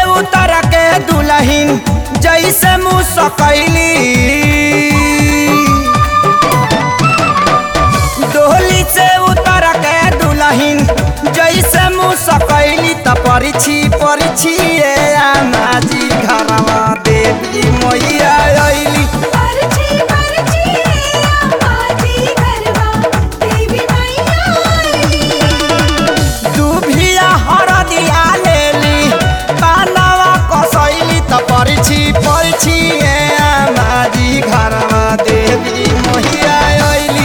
उतर के दुल्हन जैसे मुसकैली, डोली से उतर के दुल्हन जैसे मुसकैली त परिछी परिछी आमा जी घरवा देवी मैया अइली। दुभिया हरदिया लेली कानवा कसैली त परिछी परिछी आमा जी घरवा देवी मैया अइली।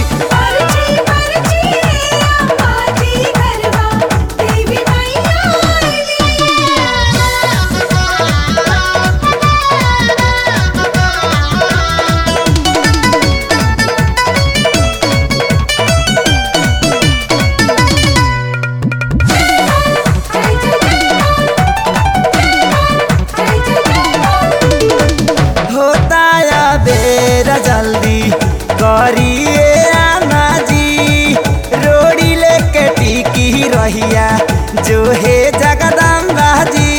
जल्दी करिए आना जी, रोड़ी लेके टिकी रहिया जो है जगदम्बा जी।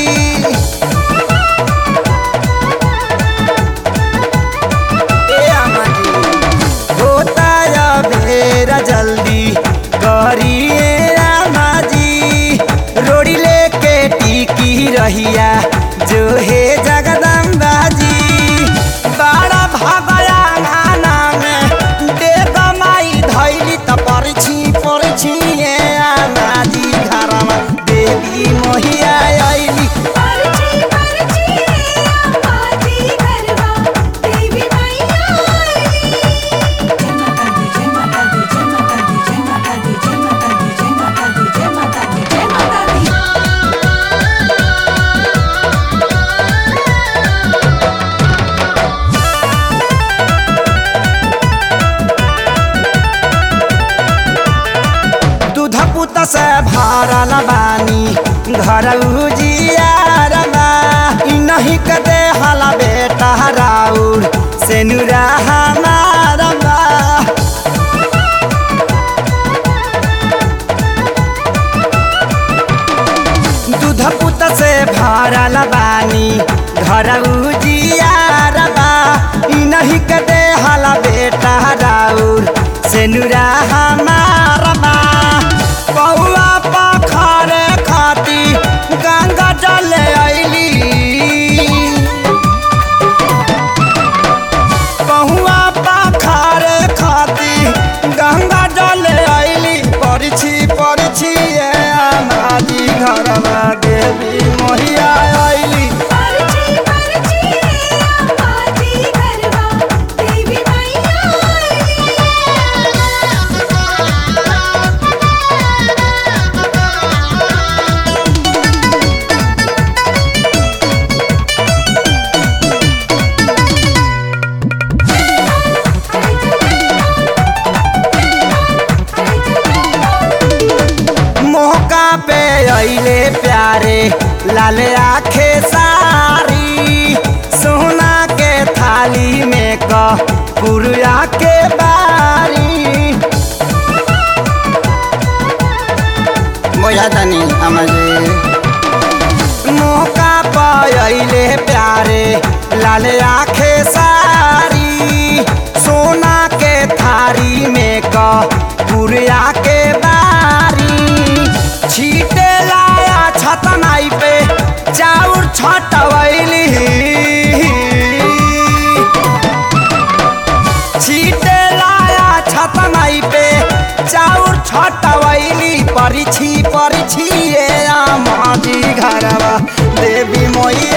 आमा जी होता या बेरा जल्दी करिए आना जी, रोड़ी लेके टिकी रहिया जो है जगदम्बा जी। बड़ा भागया गाना में देख माई धैली त परिछी परिछी आमा जी घरमा देवी मैया अइली। दूध से भरल बानी घर उजियारमा, नहीं कदे हला बेटा राउर से नुरा हमारमा। दूध पुत से भरल बानी घर उजियारमा, नहीं कदे हला बेटा राउर से नुरा हमारमा। पौआ पखारे खाती गंगा जल अइली, पहुआ पखारे खाती गंगा जल अइली। परिछी परिछी आमा जी घरवा देवी मैया अइली। पे अइले प्यारे लाल आखे सारी, सोना के थाली में कपूरिया के बारी। मोया तनी अमजे मौका पाइले प्यारे लाल आखे सारी, सोना के थारी में कपूरिया के बारी। छीटे लाया छतनाई पे चाउर छटवैली, छीटे लाया छतनाई पे चाउर छटवैली। परिछी परिछी आमा जी घरवा देवी मैया